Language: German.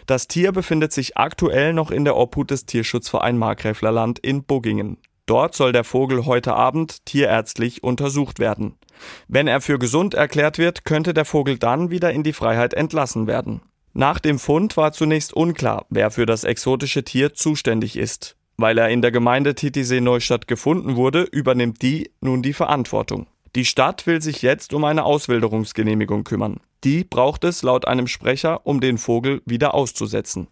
Das Tier befindet sich aktuell noch in der Obhut des Tierschutzverein Markgräflerland in Buggingen. Dort soll der Vogel heute Abend tierärztlich untersucht werden. Wenn er für gesund erklärt wird, könnte der Vogel dann wieder in die Freiheit entlassen werden. Nach dem Fund war zunächst unklar, wer für das exotische Tier zuständig ist. Weil er in der Gemeinde Titisee-Neustadt gefunden wurde, übernimmt die nun die Verantwortung. Die Stadt will sich jetzt um eine Auswilderungsgenehmigung kümmern. Die braucht es laut einem Sprecher, um den Vogel wieder auszusetzen.